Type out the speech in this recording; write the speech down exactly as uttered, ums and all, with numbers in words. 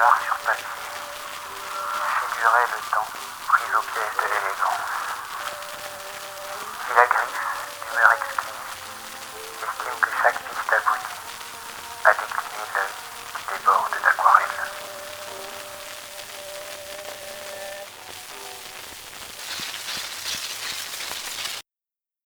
l'art sur papier, figurait le temps pris au piège de l'élégance.